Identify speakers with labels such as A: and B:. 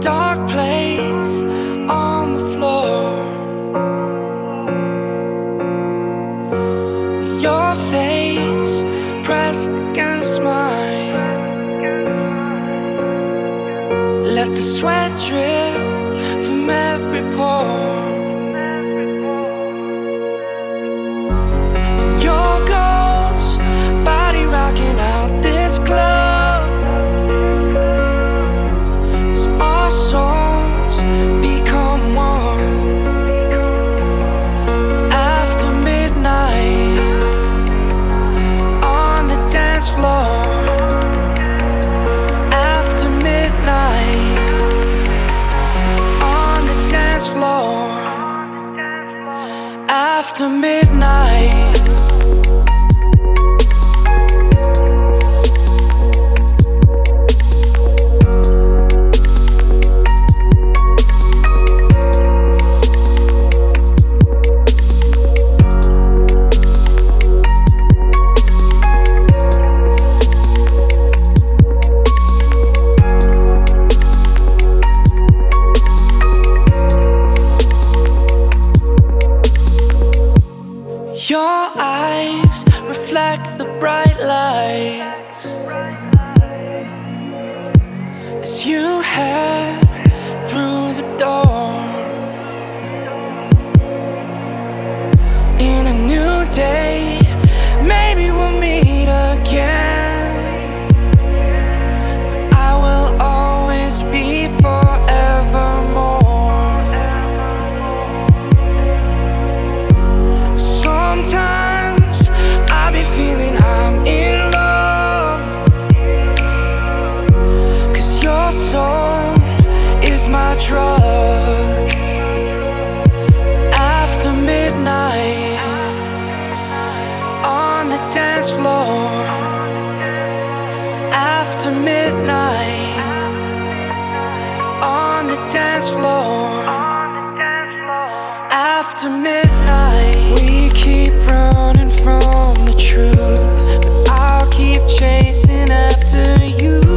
A: dark place on the floor. Your face pressed against mine. Let the sweat drip from every pore. And your ghost body rocking out this club as our souls become one. After midnight on the dance floor. After midnight on the dance floor. After midnight. Your eyes reflect the bright lights as you head through the door. In a new day, maybe we'll meet again, but I will always be forevermore. Sometimes I be feeling I'm in love, 'cause your soul is my drug. After midnight on the dance floor. After midnight on the dance floor. After midnight, we keep running from the truth, but I'll keep chasing after you.